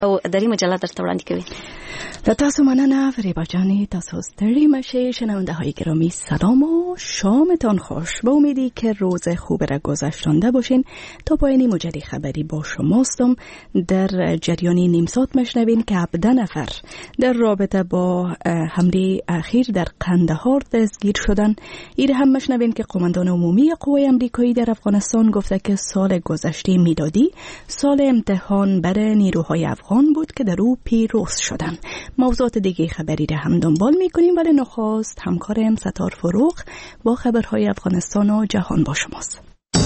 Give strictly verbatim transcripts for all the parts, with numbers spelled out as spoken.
او در این مجله در وړاندې کوي. تاسو مننه فریبا جانی. تاسو ستړي مشئ. شنونده های گرامی سلام و شامتان خوش. با امیدی که روز خوب را گذشتانده باشین. تا پایانی مجری خبری با شماستم. در جریانی نیم ساعت مشنوین که هفده نفر در رابطه با حمله اخیر در قندهار دستگیر شدن. این هم مشنوین که قماندان عمومی قوای امریکایی در افغانستان گفته که سال گذشته میلادی سال امتحان برای نیروهای افغان بود که در او پیروز شدن. موضوعات دیگه خبری را هم دنبال میکنیم، ولی نخست همکارم ستار فروغ با خبرهای افغانستان و جهان با شماست.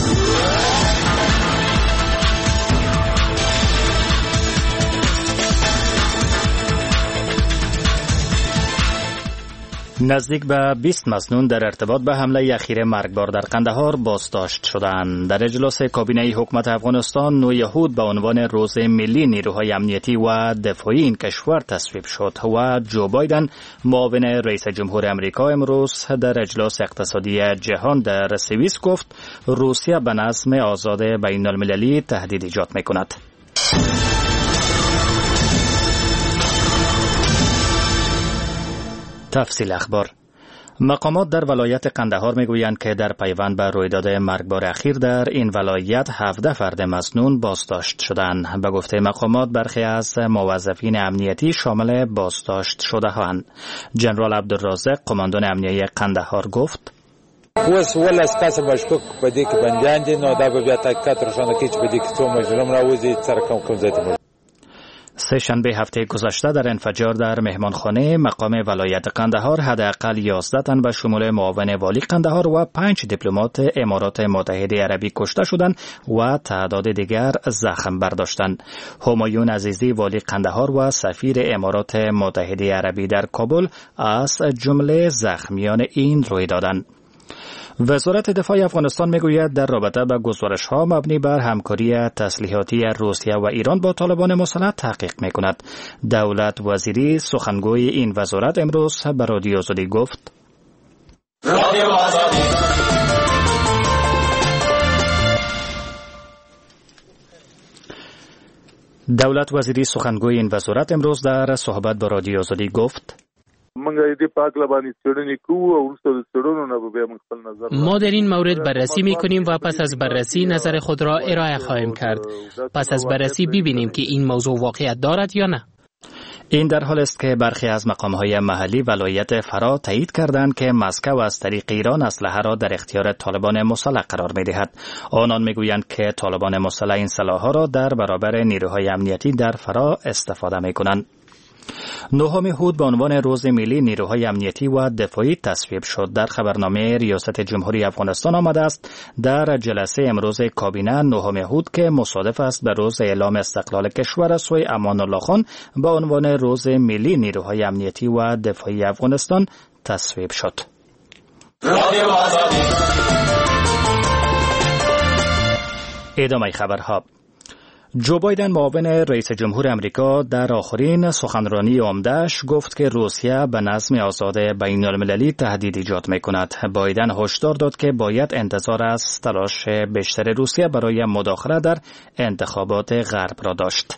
نزدیک به بیست مسنون در ارتباط به حمله اخیر مرگبار در قندهار بازداشت شدند. در اجلاس کابینه حکومت افغانستان نو یهود به عنوان روز ملی نیروهای امنیتی و دفاعی این کشور تصویب شد و جو بایدن معاون رئیس جمهور آمریکا امروز در اجلاس اقتصادی جهان در سوئیس گفت روسیه به نظم آزاد بین المللی تهدید ایجاد میکند. تفصیل اخبار. مقامات در ولایت قندهار میگویند که در پیوند به رویداد مرگبار اخیر در این ولایت هفده فرد مسنون بازداشت شدند. به گفته مقامات برخی از موظفین امنیتی شامل بازداشت شده هستند. جنرال عبدالرازق قماندان امنیتی قندهار گفت اوس ولس کس مشکوک په دې کې بندیان دي، نو دا به بیا تحقیقات روښانه کړي چې په دې کې څو مجرم راوځي، سره کوم کوم ځای ته. سه شنبه هفته گذشته در انفجار در مهمانخانه مقام ولایت قندهار حداقل یازده تن به شمول معاون والی قندهار و پنج دیپلمات امارات متحده عربی کشته شدند و تعداد دیگر زخم برداشتند. همایون عزیزی والی قندهار و سفیر امارات متحده عربی در کابل از جمله زخمیان این رویدادند. وزارت دفاع افغانستان میگوید در رابطه با گزارش‌ها مبنی بر همکاری تسلیحاتی روسیه و ایران با طالبان مسلح تحقیق میکند. دولت وزیری سخنگوی این وزارت امروز به رادیو آزادی گفت دولت وزیری سخنگوی این وزارت امروز در صحبت با رادیو آزادی گفت ما در این مورد بررسی می‌کنیم و پس از بررسی نظر خود را ارائه خواهیم کرد. پس از بررسی ببینیم که این موضوع واقعیت دارد یا نه. این در حال است که برخی از مقام‌های محلی ولایت فرا تایید کردند که مسکو از طریق ایران اسلحه را در اختیار طالبان مسلح قرار می‌دهد. آنان می‌گویند که طالبان مسلح این سلاح‌ها را در برابر نیروهای امنیتی در فرا استفاده می‌کنند. نهم هود به عنوان روز ملی نیروهای امنیتی و دفاعی تصویب شد. در خبرنامه ریاست جمهوری افغانستان آمده است در جلسه امروز کابینه نهم هود که مصادف است به روز اعلام استقلال کشور از سوی امان الله خان به عنوان روز ملی نیروهای امنیتی و دفاعی افغانستان تصویب شد. ادامه خبرها. جو بایدن معاون رئیس جمهور آمریکا در آخرین سخنرانی عمده‌اش گفت که روسیه به نظم آزاد بین المللی تهدید ایجاد می‌کند. بایدن هشدار داد که باید انتظار از تلاش بیشتر روسیه برای مداخله در انتخابات غرب را داشت.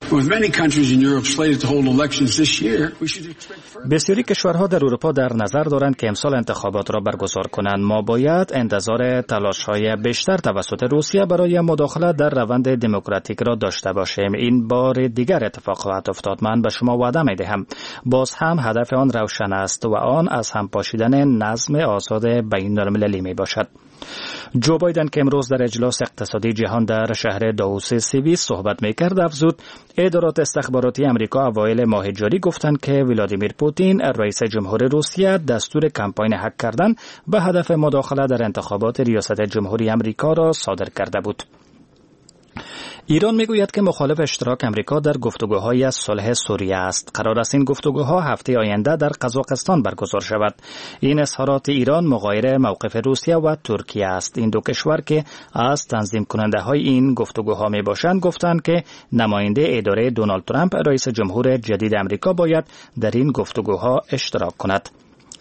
بسیاری کشورها در اروپا در نظر دارند که امسال انتخابات را برگزار کنند. ما باید انتظار تلاش‌های بیشتر توسط روسیه برای مداخله در روند دموکراتیک را داشته باشیم. این بار دیگر اتفاق خواهد افتاد. من به شما وعده می‌دهم باز هم هدف آن روشن است و آن از هم پاشیدن نظم آزاد بین المللی میباشد. جو بایدن که امروز در اجلاس اقتصادی جهان در شهر داووس سوئیس صحبت می‌کرد افزود ادارات استخباراتی امریکا اوایل ماه جاری گفتند که ولادیمیر پوتین رئیس جمهور روسیه دستور کمپاین هک کردن به هدف مداخله در انتخابات ریاست جمهوری امریکا را صادر کرده بود. ایران میگوید که مخالف اشتراک امریکا در گفتگوهای صلح سوریه است. قرار است این گفتگوها هفته آینده در قزاقستان برگزار شود. این اظهارات ایران مغایر موقف روسیه و ترکیه است. این دو کشور که از تنظیم کننده های این گفتگوها می باشند گفتند که نماینده اداره دونالد ترامپ رئیس جمهور جدید امریکا باید در این گفتگوها اشتراک کند.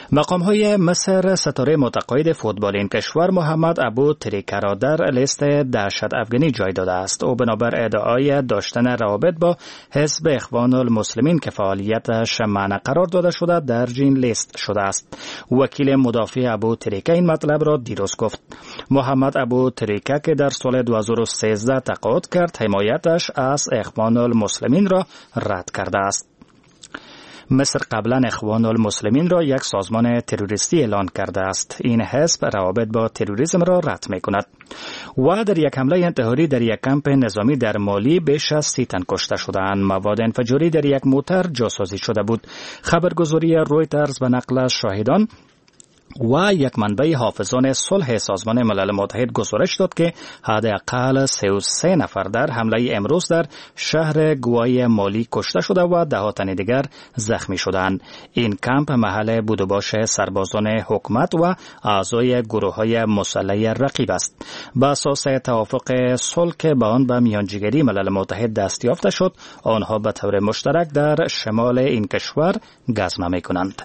مقام‌های مصر ستاره متقاعد فوتبال این کشور محمد ابو تریکه را در لیست دهشت افغانی جای داده است. او بنابر ادعای داشتن روابط با حزب اخوان المسلمین که فعالیتش منع قرار داده شده در این لیست شده است. وکیل مدافع ابو تریکه این مطلب را دیروز گفت. محمد ابو تریکه که در سال دو هزار و سیزده تقاعد کرد، حمایتش از اخوان المسلمین را رد کرده است. مصر قبلا اخوان المسلمین را یک سازمان تروریستی اعلان کرده است. این حزب روابط با تروریسم را رد می کند. و در یک حمله انتحاری در یک کمپ نظامی در مالی بیش از سی تن کشته شدند. مواد انفجاری در یک موتر جاسازی شده بود. خبرگزاری رویترز به نقل از شاهدان و یک منبع حافظان صلح سازمان ملل متحد گزارش داد که حداقل سی و سه نفر در حمله امروز در شهر گوای مالی کشته شده و ده تن دیگر زخمی شدند. این کمپ محل بود و باش سربازان حکومت و اعضای گروه‌های مسلح رقیب است. بر اساس توافق صلح که به آن به میانجیگری ملل متحد دست یافته شد، آنها به طور مشترک در شمال این کشور گزمه می‌کنند.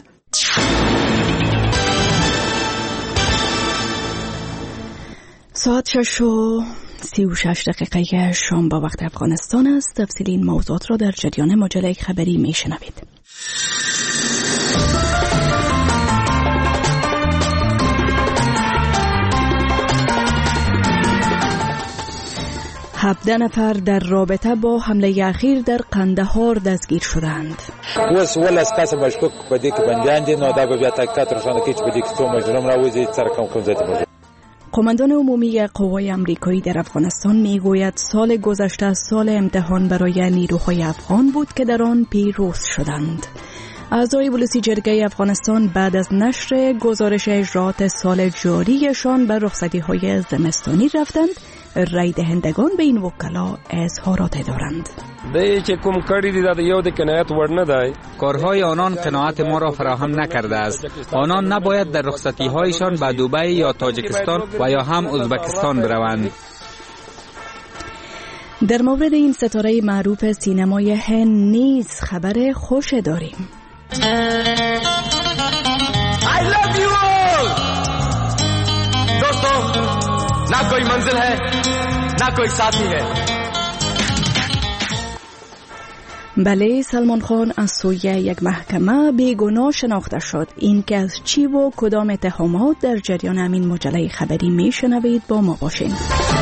ساعت شش و سی و شش دقیقه شام با وقت افغانستان است. تفصیل این موضوعات را در جریان مجله خبری می شنوید. هفده نفر در رابطه با حمله اخیر در قندهار دستگیر شدند. اوس ولس کس مشکوک په دې کې بندیان دي، نو دا به بیا تحقیقات روښانه کوي چې په دې کې څو مجرم راوځي، سره کوم کوم ځای. قماندان عمومی قوای امریکایی در افغانستان میگوید سال گذشته سال امتحان برای نیروهای افغان بود که در آن پیروز شدند. اعضای ولسی جرگه افغانستان بعد از نشر گزارش اجرات سال جاریشان به رخصتی‌های زمستانی رفتند. رای دهندگان به این وکلا اظهارات دارند. دی چې کوم کړي دي دا یو د قناعت وړ نه دی. کارهای آنان قناعت ما را فراهم نکرده است. آنان نباید در رخصتی هایشان به دبی یا تاجیکستان و یا هم ازبکستان بروند. در مورد این ستاره معروف سینمای هند نیز خبر خوش داریم. I love you all. دوستو ना कोई मंजिल है ना कोई साथी है. بله، سلمان خان از سوی یک محکمه بیگناه شناخته شد. این که از چی و کدام اتهامات در جریان همین مجله خبری میشنوید، با ما باشین.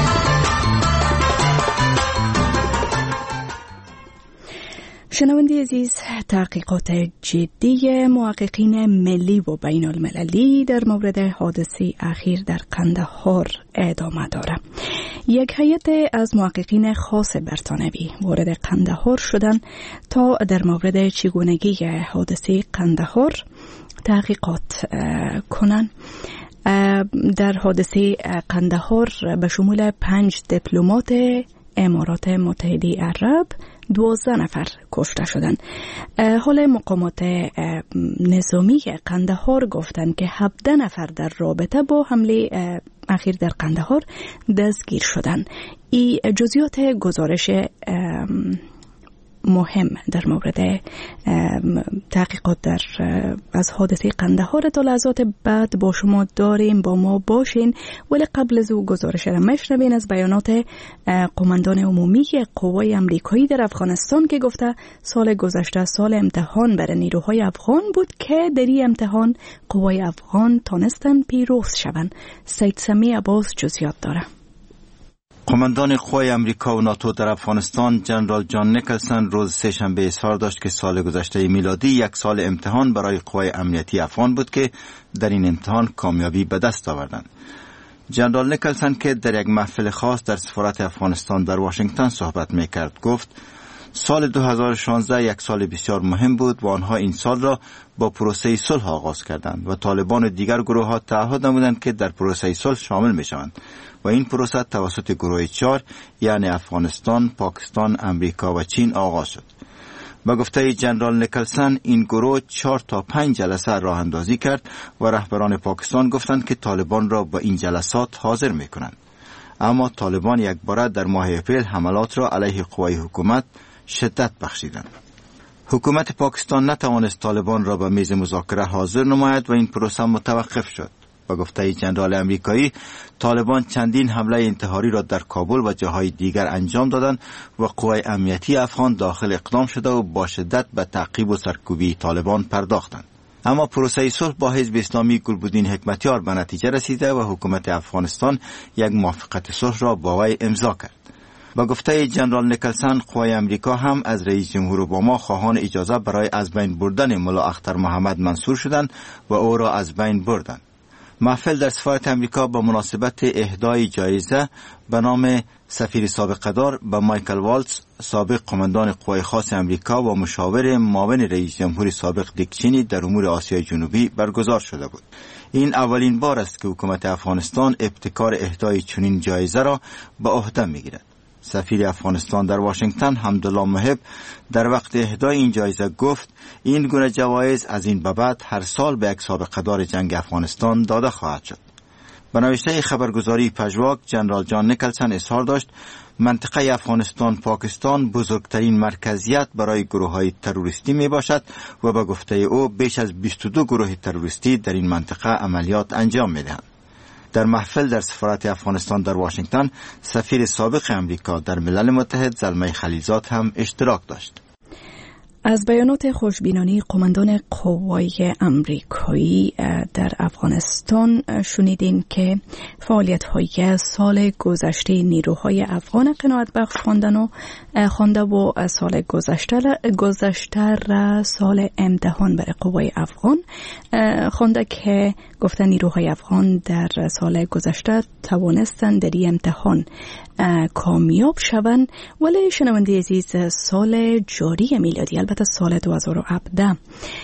شنونده عزیز، تحقیقات جدی محققین ملی و بین المللی در مورد حادثه اخیر در قندهار ادامه دارد. یک هیئت از محققین خاص بریتانیایی وارد قندهار شدند تا در مورد چگونگی حادثه قندهار تحقیقات کنند. در حادثه قندهار به شمول پنج دیپلمات امارات متحده عرب دوازده نفر کشته شدند. حال مقامات نظامی قندهار گفتند که هفده نفر در رابطه با حمله اخیر در قندهار دستگیر شدند. این جزئیات گزارش مهم در مورد تحقیقات در از حادثه قندهار تا لحظات بعد با شما داریم، با ما باشین. ولی قبل از او گزارش را مشنوین از بیانات قماندان عمومی قوای امریکایی در افغانستان که گفته سال گذشته سال امتحان برای نیروهای افغان بود که در این امتحان قوای افغان تانستن پیروز شوند. سید سمی عباس جزئیات داره. قماندان قوای امریکا و ناتو در افغانستان جنرال جان نیکلسن روز سه‌شنبه اظهار داشت که سال گذشته میلادی یک سال امتحان برای قوای امنیتی افغان بود که در این امتحان کامیابی به دست آوردند. جنرال نیکلسن که در یک محفل خاص در سفارت افغانستان در واشنگتن صحبت میکرد گفت سال دو هزار و شانزده یک سال بسیار مهم بود و آنها این سال را با پروسه صلح آغاز کردند و طالبان و دیگر گروه ها تعهد نمودند که در پروسه صلح شامل می شوند و این پروسه توسط گروه چهار یعنی افغانستان، پاکستان، امریکا و چین آغاز شد. با گفته جنرال نیکلسن این گروه چهار تا پنج جلسه راه اندازی کرد و رهبران پاکستان گفتند که طالبان را با این جلسات حاضر می کنند. اما طالبان یک بار در ماه اپریل حملات را علیه قوای حکومت شدت بخشیدند. حکومت پاکستان نتوانست طالبان را به میز مذاکره حاضر نماید و این پروسه متوقف شد. با گفته جنرال امریکایی، طالبان چندین حمله انتحاری را در کابل و جاهای دیگر انجام دادند و قوای امنیتی افغان داخل اقدام شده و با شدت به تعقیب و سرکوبی طالبان پرداختند. اما پروسه صلح با حزب اسلامی گلبدین حکمتیار به نتیجه رسیده و حکومت افغانستان یک موافقت صلح را با وی امضا کرد. با گفته جنرال نیکلسن، قوای امریکا هم از رئیس جمهور اوباما خواهان اجازه برای از بین بردن ملا اختر محمد منصور شدند و او را از بین بردند. محفل در سفارت امریکا با مناسبت اهدای جایزه به نام سفیر سابق دار به مایکل والتز، سابق قماندان قوای خاص امریکا و مشاور معاون رئیس جمهور سابق دیک چینی در امور آسیای جنوبی برگزار شده بود. این اولین بار است که حکومت افغانستان ابتکار اهدای چنین جایزه را به عهده میگیرد. سفیر افغانستان در واشنگتن حمدالله محب در وقت اهدای این جایزه گفت این گونه جوایز از این به بعد هر سال به یک سابقه دار جنگ افغانستان داده خواهد شد. به نوشته خبرگزاری پژواک، جنرال جان نیکلسن اظهار داشت منطقه افغانستان پاکستان بزرگترین مرکزیت برای گروه‌های تروریستی می باشد و به گفته او بیش از بیست و دو گروه تروریستی در این منطقه عملیات انجام می دهند. در محفل در سفارت افغانستان در واشنگتن، سفیر سابق امریکا در ملل متحد زلمه خلیلزاد هم اشتراک داشت. از بیانات خوشبینانه قماندان قوای امریکایی در افغانستان شنیدیم که فعالیت‌های سال گذشته نیروهای افغان قناعت بخش خواندن و خوانده و سال گذشته گذشته را سال امتحان برای قوای افغان خوانده که گفتن نیروهای افغان در سال گذشته توانستند در این امتحان کامیاب شوند. ولی شنونده عزیز، سال جاری میلادی، البته سال دو هزار و هفده،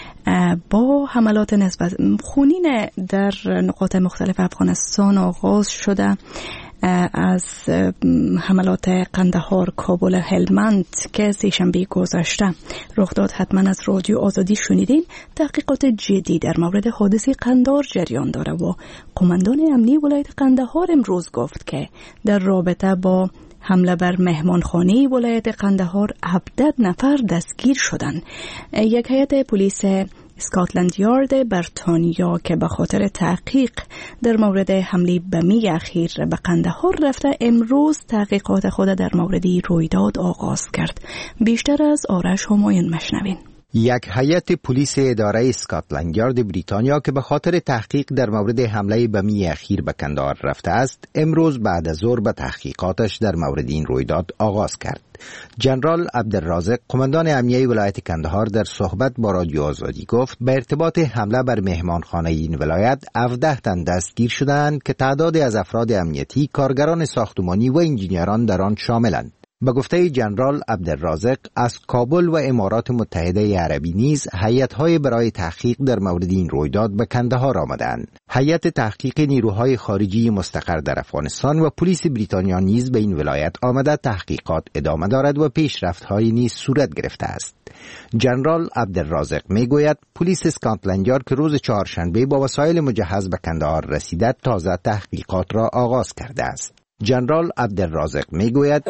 با حملات نسبت خونین در نقاط مختلف افغانستان آغاز شده. از حملات قندهار، کابل، هلمند که سه‌شنبه گذشته رخ داد، حتما از رادیو آزادی شنیدین. تحقیقات جدی در مورد حادثه قندهار جریان داره و قماندان امنی ولایت قندهار امروز گفت که در رابطه با حمله بر مهمانخانه ولایت قندهار هفده نفر دستگیر شدند. یک هیئت پلیس اسکاتلند یارد بریتانیا که به خاطر تحقیق در مورد حمله بمی اخیر به قندهار رفته، امروز تحقیقات خود در مورد رویداد آغاز کرد. بیشتر از آرش همایون مشنوین. یک هیئت پلیس اداره اسکاتلند یارد بریتانیا که به خاطر تحقیق در مورد حمله بمی اخیر به قندهار رفته است، امروز بعد از ظهر به تحقیقاتش در مورد این رویداد آغاز کرد. جنرال عبدالرازق، قماندان امنیه ولایت قندهار، در صحبت با رادیو آزادی گفت به ارتباط حمله بر مهمانخانه این ولایت هفده تن دستگیر شدند که تعدادی از افراد امنیتی، کارگران ساختمانی و انجینیران در آن شاملند. به گفته جنرال عبدالرازق، از کابل و امارات متحده عربی نیز هیئت‌های برای تحقیق در مورد این رویداد به قندهار آمدند. هیئت تحقیق نیروهای خارجی مستقر در افغانستان و پلیس بریتانیا نیز به این ولایت آمده تحقیقات ادامه دارد و پیشرفت‌هایی نیز صورت گرفته است. جنرال عبدالرازق میگوید پلیس اسکاتلند یارد که روز چهارشنبه با وسایل مجهز به قندهار رسیده تازه تحقیقات را آغاز کرده است. جنرال عبدالرازق میگوید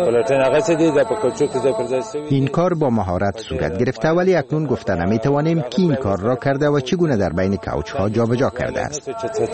این کار با مهارت صورت گرفته، ولی اکنون گفته نمیتوانیم کی این کار را کرده و چگونه در بین کوچ ها جابجا کرده است.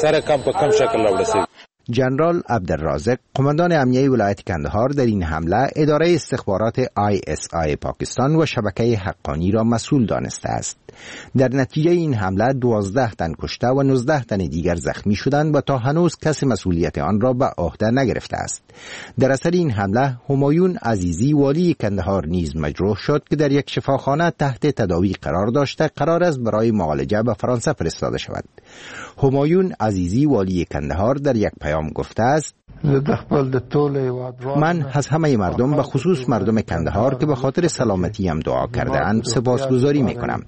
جنرال عبدالرازق، قماندان امنیه ولایت قندهار، در این حمله اداره استخبارات آی اس آی پاکستان و شبکه حقانی را مسئول دانسته است. در نتیجه این حمله دوازده تن کشته و نوزده تن دیگر زخمی شدند و تا هنوز کسی مسئولیت آن را به عهده نگرفته است. در اثر این حمله همایون عزیزی والی قندهار نیز مجروح شد که در یک شفاخانه تحت تداوی قرار داشته قرار است برای معالجه به فرانسه فرستاده شود. همایون عزیزی والی قندهار در یک پیام گفته است: من از همه مردم به خصوص مردم قندهار که به خاطر سلامتیم دعا کرده‌اند سپاسگزاری میکنم.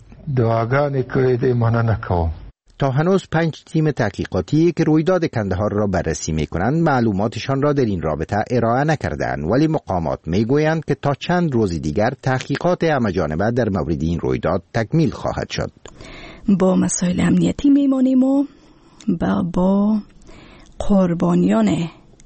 تا هنوز پنج تیم تحقیقاتی که رویداد قندهار را بررسی میکنند معلوماتشان را در این رابطه ارائه نکردند، ولی مقامات میگویند که تا چند روز دیگر تحقیقات همه‌جانبه در مورد این رویداد تکمیل خواهد شد. با مسائل امنیتی میمانیم و با, با قربانیان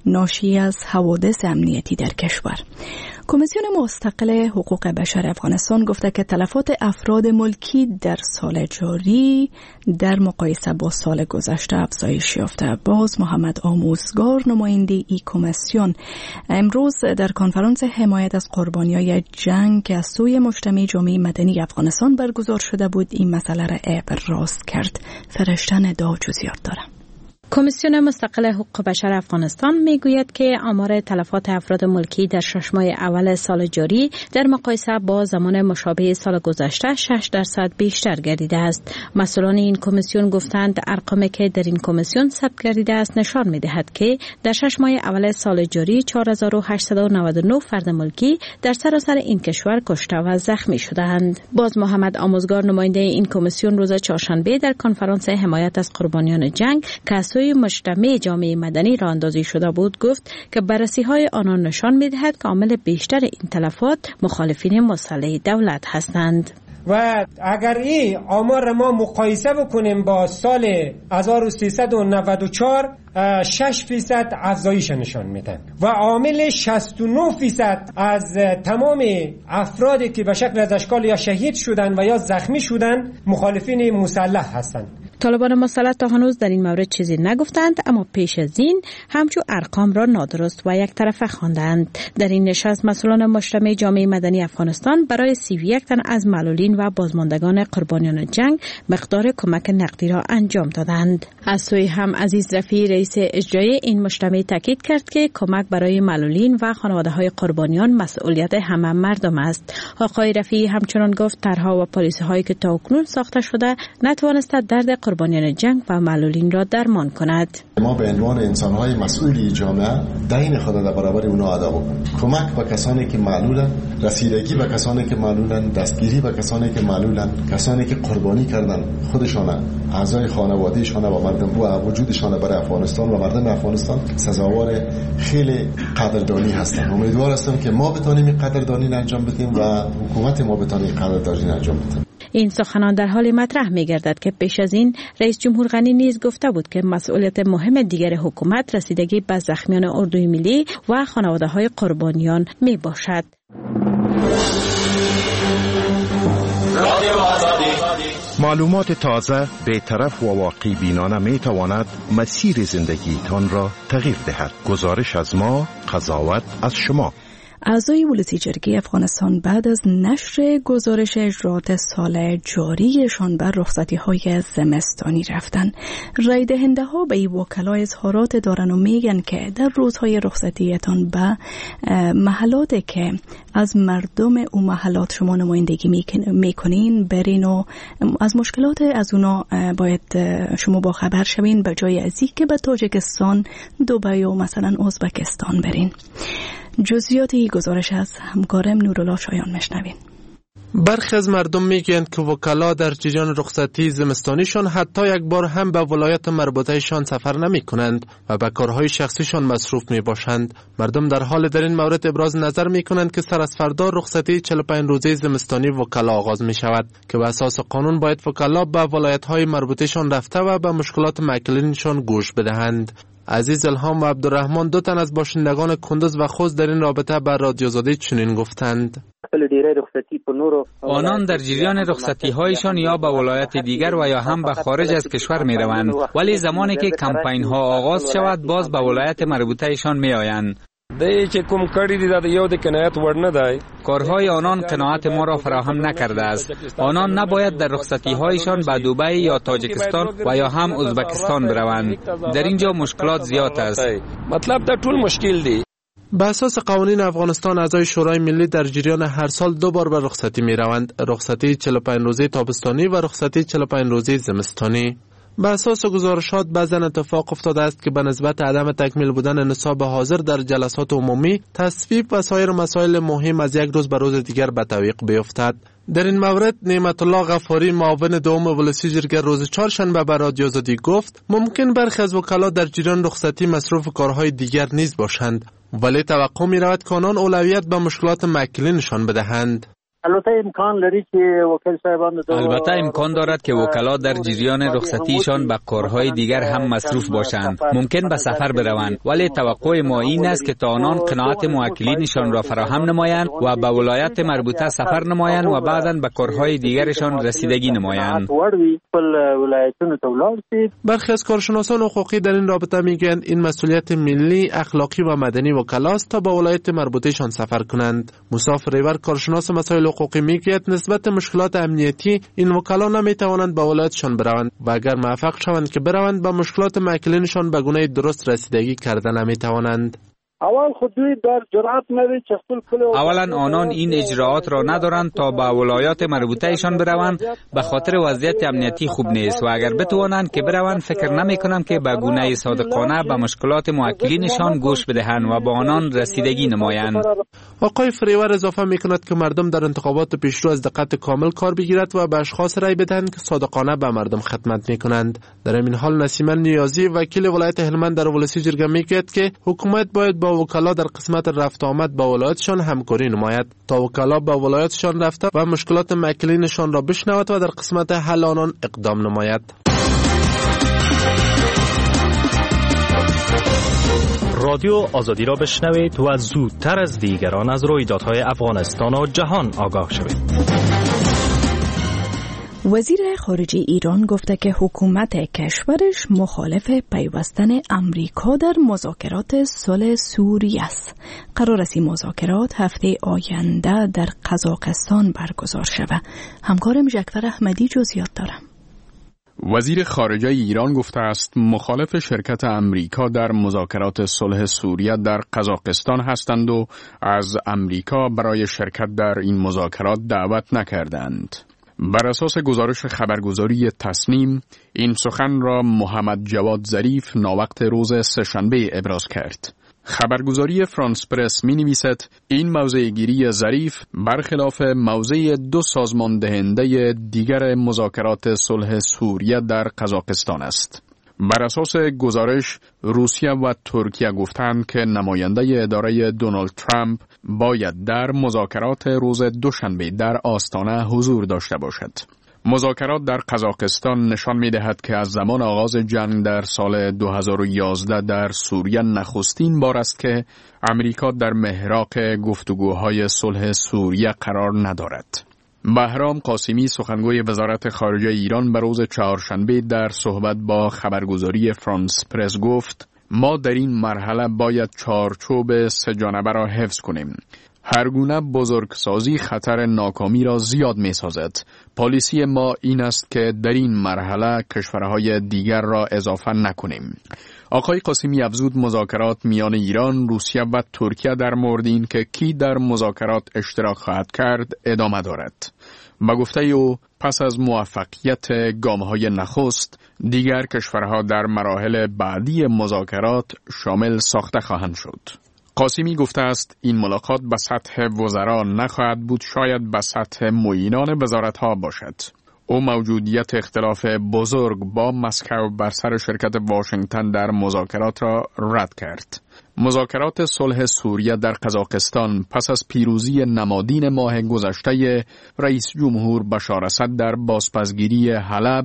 ناشی از حوادث امنیتی در کشور. کمیسیون مستقل حقوق بشر افغانستان گفته که تلفات افراد ملکی در سال جاری در مقایسه با سال گذشته افزایش یافته. باز محمد آموزگار نماینده ای کمیسیون امروز در کنفرانس حمایت از قربانیان جنگ که از سوی مجتمع جامعه مدنی افغانستان برگزار شده بود این مسئله را ابراز کرد. فرشتن دا جزئیات داره. کمیسیون مستقل حقوق بشر افغانستان میگوید که آمار تلفات افراد ملکی در شش ماه اول سال جاری در مقایسه با زمان مشابه سال گذشته شش درصد بیشتر گردیده است. مسئولان این کمیسیون گفتند ارقامی که در این کمیسیون ثبت گردیده است نشان میدهد که در شش ماه اول سال جاری چهار هزار و هشتصد و نود و نه فرد ملکی در سراسر این کشور کشته و زخمی شدند. باز محمد آموزگار نماینده این کمیسیون روز چهارشنبه در کنفرانس حمایت از قربانیان جنگ که سوی مجتمع جامعه مدنی راه اندازی شده بود گفت که بررسی های آنان نشان می‌دهد که عامل بیشتر این تلفات مخالفین مسلح دولت هستند. و اگر این آمار ما مقایسه بکنیم با سال هزار و سیصد و نود و چهار شش فیصد افزایش نشان میده و عامل شصت و نه فیصد از تمام افرادی که به شکل از اشکال یا شهید شدن و یا زخمی شدن مخالفین مسلح هستند. طالبان مسلح تا هنوز در این مورد چیزی نگفتند، اما پیش از این همچون ارقام را نادرست و یک طرفه خواندند. در این نشست مسئولان مجتمع جامعه مدنی افغانستان برای سی و یک تن از معلولین و بازماندگان قربانیان جنگ مقدار کمک نقدی را انجام دادند. از سوی هم عزیز رفیعی رئیس اجرایی این مجتمع تاکید کرد که کمک برای معلولین و خانواده‌های قربانیان مسئولیت همه مردم است. آقای رفیعی همچنان گفت طرح‌ها و پالیسی‌هایی که تاکنون ساخته شده نتوانست درد قربانیان جنگ و معلولین را درمان کند. ما به عنوان انسان‌های مسئولی جامعه دین خود در برابر اونا ادا بکنیم. کمک به کسانی که معلولن، رسیدگی به کسانی که معلولن، دستگیری به کسانی که معلولن، کسانی که قربانی کردن خودشان، اعضای خانواده‌شان و مردم و وجودشان برای افغانستان و مردم افغانستان سزاوار خیلی قدردانی هستند. امیدوار هستم که ما بتونیم این قدردانی انجام بدیم و حکومت ما بتونه این قدردانی انجام بده. این سخنان در حال مطرح می گردد که پیش از این رئیس جمهور غنی نیز گفته بود که مسئولیت مهم دیگر حکومت رسیدگی به زخمیان اردوی ملی و خانواده های قربانیان می باشد. معلومات تازه، بی‌طرف و واقعی بینانه می تواند مسیر زندگیتان را تغییر دهد. گزارش از ما، قضاوت از شما. اعضای ولسی جرگه افغانستان بعد از نشر گزارش اجرات سال جاریشان بر رخصتی‌های زمستانی رفتن. رای دهنده ها به این وکلا اظهارات دارن و میگن که در روزهای رخصتیتان به محلاتی که از مردم او محلات شما نمایندگی میکنین برین و از مشکلات از اونا باید شما با خبر شوین به جای از این که به تاجیکستان، دبی و مثلا ازبکستان برین. جزئیات این گزارش از همکارم نورالله شایان مشنوین. برخی از مردم میگویند که وکلا در جریان رخصتی زمستانیشان حتی یک بار هم به ولایت مربوطهشان سفر نمی کنند و به کارهای شخصیشان مصروف می باشند. مردم در حال در این مورد ابراز نظر می کنند که سر از فردا رخصتی چهل و پنج روزه زمستانی وکلا آغاز می شود که به اساس قانون باید وکلا به ولایت های مربوطهشان رفته و به مشکلات معلولینشان گوش بدهند. عزیز الهام و عبدالرحمن دو تن از باشندگان کندوز و خوست در این رابطه بر رادیو زاده چنین گفتند. آنان در جریان رخصتی هایشان یا به ولایت دیگر و یا هم به خارج از کشور می روند، ولی زمانی که کمپین ها آغاز شود باز به ولایت مربوطهشان می آیند. دی چې کوم کړي دي دا یو د قناعت وړ نه دی. کارهای آنان قناعت ما را فراهم نکرده است. آنان نباید در رخصتی هایشان به دبی یا تاجیکستان و یا هم ازبکستان بروند. در اینجا مشکلات زیاد است. مطلب دا ټول مشکل دی. به اساس قوانین افغانستان اعضای شورای ملی در جریان هر سال دو بار به رخصتی می روند. رخصتی چهل و پنج روزه تابستانی و رخصتی چهل و پنج روزه زمستانی. به اساس گزارشات بعضن اتفاق افتاده است که به نسبت عدم تکمیل بودن نصاب حاضر در جلسات عمومی تصویب و سایر مسائل مهم از یک روز به روز دیگر به تعویق بیفتد. در این مورد نعمت الله غفاری معاون دوم ولسی جرگه روز چهارشنبه به رادیو زادی گفت ممکن برخی از وکلا در جریان رخصتی مصروف کارهای دیگر نیز باشند، ولی توقع می رود که آنان اولویت به مشکلات معلولینشان بدهند. البته امکان لري که وکیل صاحبان البته امکان دارد که وکلا در جریان رخصتیشان به کارهای دیگر هم مصروف باشند. ممکن به سفر بروند، ولی توقع ما این است که تا آنان قناعت موکلینشان را فراهم نمایند و به ولایت مربوطه سفر نمایند و بعداً به کارهای دیگرشان رسیدگی نمایند. برخی از کارشناسان حقوقی در این رابطه میگویند این مسئولیت ملی، اخلاقی و مدنی وکلاست تا به ولایت مربوطهشان سفر کنند. مصطفی ریور کارشناس مسائل حقوقی میگوید نسبت مشکلات امنیتی این وکلا نمیتوانند به ولایتشان بروند و اگر موفق شوند که بروند به مشکلات موکلینشان به گونه درست رسیدگی کرده نمیتوانند. اول خود دوی در جرأت نداری که خپل کل اولا آنان این اجراعات را ندارند تا به ولایات مربوطه ایشان بروند، به خاطر وضعیت امنیتی خوب نیست و اگر بتوانند که بروند فکر نمی کنم که به گونه صادقانه به مشکلات موکلینشان گوش بدهند و با آنان رسیدگی نمایند. آقای فریور اضافه می کند که مردم در انتخابات پیشرو از دقت کامل کار بگیرد و به اشخاص رای بدهند که صادقانه به مردم خدمت می کنند. در این حال نسیمه نیازی وکیل ولایت هلمند در ولسی جرگه میگوید که حکومت باید با وکلا در قسمت رفت آمد با ولایتشان همکاری نماید تا وکلا با ولایتشان رفته و مشکلات موکلینشان را بشنود و در قسمت حل آنان اقدام نماید. رادیو آزادی را بشنوید و زودتر از دیگران از رویدادهای افغانستان و جهان آگاه شوید. وزیر خارجه ایران گفته که حکومت کشورش مخالف پیوستن امریکا در مذاکرات صلح سوریه است. قرار است این مذاکرات هفته آینده در قزاقستان برگزار شود. همکارم ژکفر احمدی جزئیات دارم. وزیر خارجه ایران گفته است مخالف شرکت امریکا در مذاکرات صلح سوریه در قزاقستان هستند و از امریکا برای شرکت در این مذاکرات دعوت نکردند. بر اساس گزارش خبرگزاری تصنیم، این سخن را محمد جواد ظریف ناوقت روز سه‌شنبه ابراز کرد. خبرگزاری فرانس پرس می نویسد این موضع گیری ظریف برخلاف موضع دو سازمان دهنده دیگر مذاکرات صلح سوریه در قزاقستان است. بر اساس گزارش روسیه و ترکیه گفتند که نماینده اداره دونالد ترامپ باید در مذاکرات روز دوشنبه در آستانه حضور داشته باشد. مذاکرات در قزاقستان نشان می دهد که از زمان آغاز جنگ در سال دو هزار و یازده در سوریه نخستین بار است که امریکا در محراق گفتگوهای صلح سوریه قرار ندارد. بهرام قاسمی سخنگوی وزارت خارجه ایران به روز چهارشنبه در صحبت با خبرگزاری فرانس پرس گفت ما در این مرحله باید چارچوب سه جانبه را حفظ کنیم. هر گونه بزرگسازی خطر ناکامی را زیاد می سازد. پالیسی ما این است که در این مرحله کشورهای دیگر را اضافه نکنیم. آقای قاسمی افزود مذاکرات میان ایران، روسیه و ترکیه در مورد این که کی در مذاکرات اشتراک خواهد کرد ادامه دارد. با گفته او پس از موفقیت گام‌های نخست، دیگر کشورها در مراحل بعدی مذاکرات شامل ساخته خواهند شد. قاسمی گفته است این ملاقات به سطح وزرا نخواهد بود، شاید به سطح معینان وزارت‌ها باشد. او موجودیت اختلاف بزرگ با مسکو بر سر شرکت واشنگتن در مذاکرات را رد کرد. مذاکرات صلح سوریه در قزاقستان پس از پیروزی نمادین ماه گذشته رئیس جمهور بشار اسد در بازپسگیری حلب،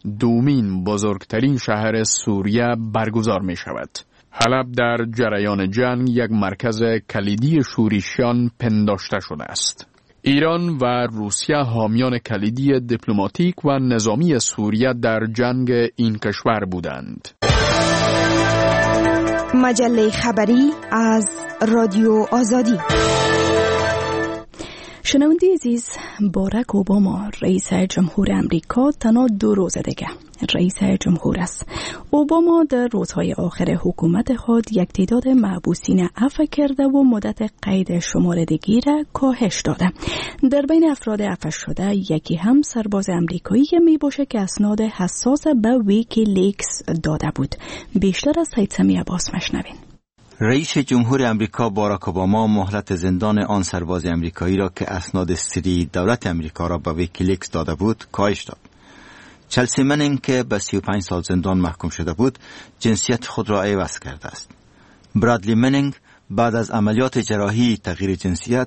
دومین بزرگترین شهر سوریه برگزار می شود. حلب در جریان جنگ یک مرکز کلیدی شورشیان پنداشته شده است. ایران و روسیه حامیان کلیدی دیپلماتیک و نظامی سوریه در جنگ این کشور بودند. مجله خبری از رادیو آزادی. شنونده عزیز، باراک اوباما رئیس جمهور امریکا تنها دو روز دیگه رئیس جمهور است. اوباما در روزهای آخر حکومت خود یک تعداد محبوسین عفو کرده و مدت قید شمردگی را کاهش داده. در بین افراد عفو شده یکی هم سرباز امریکایی می باشه که اسناد حساس به ویکیلیکس داده بود. بیشتر از سید سمی عباس مشنوین. رئیس جمهور امریکا باراک اوباما مهلت زندان آن سرباز امریکایی را که اسناد سری دولت امریکا را به ویکیلیکس داده بود کاهش داد. چلسی منینگ که به سی و پنج سال زندان محکوم شده بود جنسیت خود را عوض کرده است. برادلی منینگ بعد از عملیات جراحی تغییر جنسیت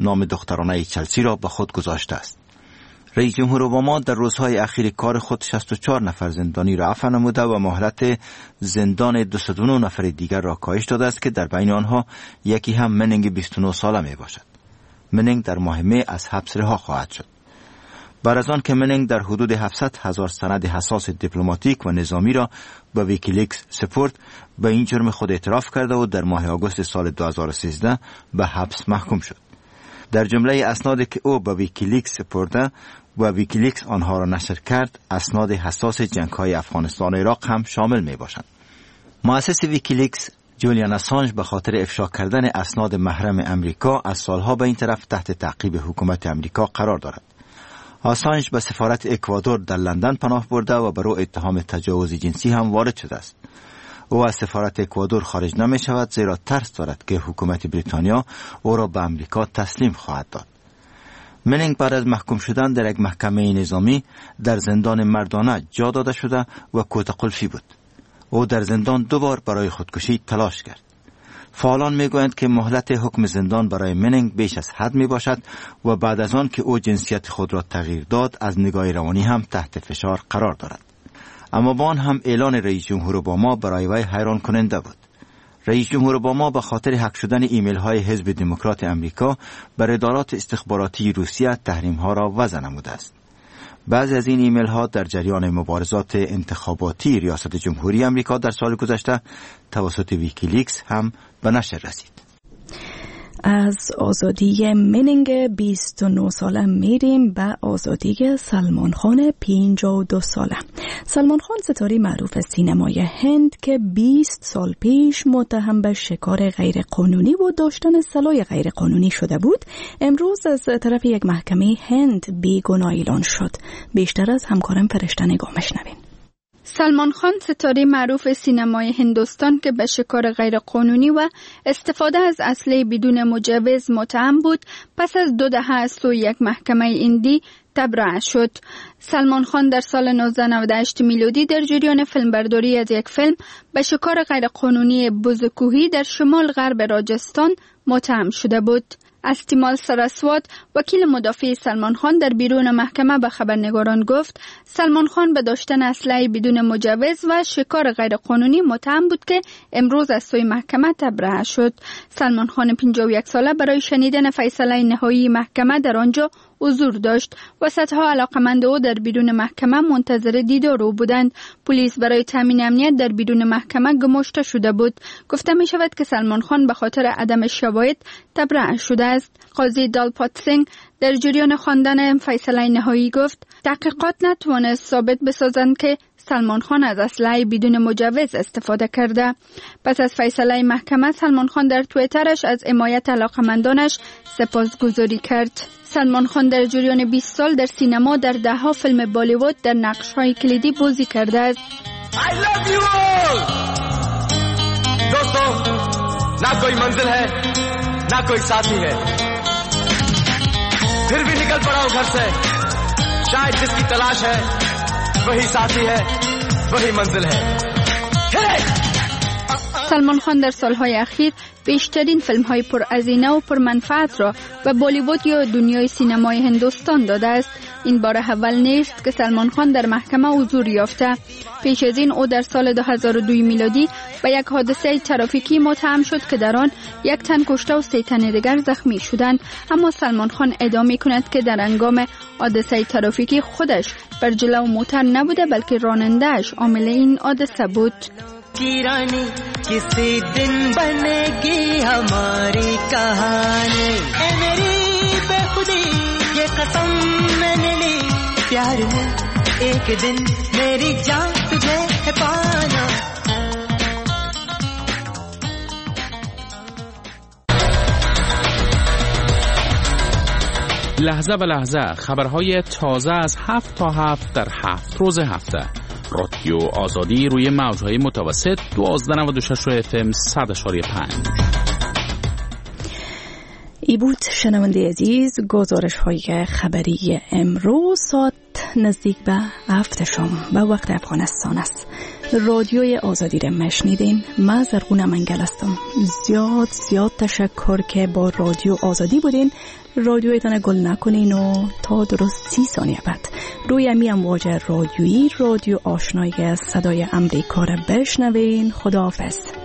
نام دخترانه چلسی را به خود گذاشته است. رئیس جمهور اوباما در روزهای اخیر کار خود شصت و چهار نفر زندانی را عفو نموده و مهلت زندان دویست و نه نفر دیگر را کاهش داده است که در بین آنها یکی هم منینگ بیست و نه ساله می باشد. منینگ در ماه می از حبس رها خواهد شد. بعد از آن که منینگ در حدود هفتصد هزار سند حساس دیپلماتیک و نظامی را به ویکیلیکس سپرد، به این جرم خود اعتراف کرده و در ماه آگوست سال دو هزار و سیزده به حبس محکوم شد. در جمله اسنادی که او به ویکیلیکس سپرده و ویکیلیکس آنها را نشر کرد، اسناد حساس جنگ‌های افغانستان و عراق هم شامل می باشند. مؤسس ویکیلیکس جولیان اسانژ به خاطر افشا کردن اسناد محرم امریکا از سالها به این طرف تحت تعقیب حکومت امریکا قرار دارد. اسانژ به سفارت اکوادور در لندن پناه برده و بر او اتهام تجاوز جنسی هم وارد شده است. او از سفارت اکوادور خارج نمی شود زیرا ترس دارد که حکومت بریتانیا او را به امریکا تسلیم خواهد داد. منینگ بعد از محکوم شدن در یک محکمه نظامی در زندان مردانه جا داده شده و کوته قلفی بود. او در زندان دو بار برای خودکشی تلاش کرد. فعالان میگویند که مهلت حکم زندان برای منینگ بیش از حد می باشد و بعد از آن که او جنسیت خود را تغییر داد از نگاه روانی هم تحت فشار قرار دارد. اما با آن هم اعلان رئیس جمهور اوباما برای وی حیران کننده بود. رئیس جمهور اوباما به خاطر حک شدن ایمیل های حزب دموکرات امریکا بر ادارات استخباراتی روسیه تحریم ها را وضع نموده است. بعضی از این ایمیل ها در جریان مبارزات انتخاباتی ریاست جمهوری امریکا در سال گذشته توسط ویکیلیکس هم به نشر رسید. از آزادی منینگ بیست و نه ساله میریم به آزادی سلمان خان پنجاه و دو ساله. سلمان خان ستاره معروف سینمای هند که بیست سال پیش متهم به شکار غیرقانونی و داشتن سلاح غیرقانونی شده بود، امروز از طرف یک محکمه هند بیگناه اعلان شد. بیشتر از همکارم فرشته نگاه بشنوین. سلمان خان ستاره معروف سینمای هندوستان که به شکار غیرقانونی و استفاده از اسلحه بدون مجوز متهم بود، پس از دو دهه از سوی یک محکمه هندی تبرئه شد. سلمان خان در سال نوزده نود و هشت میلادی در جریان فیلمبرداری از یک فیلم به شکار غیرقانونی بزکوهی در شمال غرب راجستان متهم شده بود. استیمال سراسوات وکیل مدافع سلمان خان در بیرون محکمه به خبرنگاران گفت سلمان خان به داشتن اسلحه بدون مجوز و شکار غیرقانونی متهم بود که امروز از سوی محکمه تبرئه شد. سلمان خان پنجاه و یک ساله برای شنیدن فیصله نهایی محکمه در آنجا حضور داشت و صدها علاقمند او در بیرون محکمه منتظر دیدار او بودند. پلیس برای تامین امنیت در بیرون محکمه گماشته شده بود. گفته می شود که سلمان خان به خاطر عدم شواهد تبرئه شده است. قاضی دالپات سینگ در جریان خواندن فیصله نهایی گفت تحقیقات نتوانست ثابت بسازند که سلمان خان از اسلحه بدون مجوز استفاده کرده. پس از فیصله محکمه سلمان خان در توییترش از حمایت علاقمندانش سپاسگزاری کرد. سلمان خان در جریان بیست سال در سینما در ده ها فیلم بالیوود در نقش‌های کلیدی بازی کرده است. I love you all! دوستو ना कोई मंजिल है ना कोई साथी है फिर भी निकल पड़ा हूं घर से शायद जिसकी तलाश है वही साथी है वही मंजिल है. سلمان خان در سالهای اخیر بیشترین فیلم‌های پرهزینه و پرمنفعت را به بالیوود یا دنیای سینمای هندوستان داده است. این بار اول نیست که سلمان خان در محکمه حضور یافته. پیش از این او در سال دو هزار و دو میلادی به یک حادثه ترافیکی متهم شد که در آن یک تن کشته و سه تن دیگر زخمی شدند. اما سلمان خان ادعا می‌کند که در هنگام حادثه ترافیکی خودش بر جلو موتر نبوده بلکه راننده‌اش عامل این حادثه بود. की रानी किसी दिन बनेगी हमारी कहानी ए मेरी बेखुदी ये कसम मैंने ली प्यार में एक दिन मेरी जान तुझे है पाना. لحظه به لحظه خبرهای تازه از هفت تا هفت در هفت روز هفته. رادیو آزادی روی موجهای متوسط دوازده نود و شش اف ام صد اشاری پنج. ای بود شنونده عزیز گزارش های خبری امروز. ساعت نزدیک به هفت شام به وقت افغانستان است. رادیوی آزادی را مشنیدین. من زرغون منگل هستم. زیاد زیاد تشکر که با رادیو آزادی بودین. رادیویتان گل نکنین و تا درست سی ثانیه بعد روی امی امواج رادیویی رادیو آشنایی صدای امریکا را بشنوین. خداحافظ.